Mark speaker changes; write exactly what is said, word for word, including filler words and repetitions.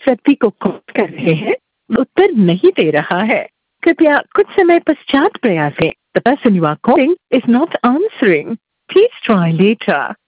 Speaker 1: व्यक्ति को कॉल कर रहे हैं वो उत्तर नहीं दे रहा है। कृपया कुछ समय पश्चात प्रयास करें। The person you are calling is not answering. Please try later.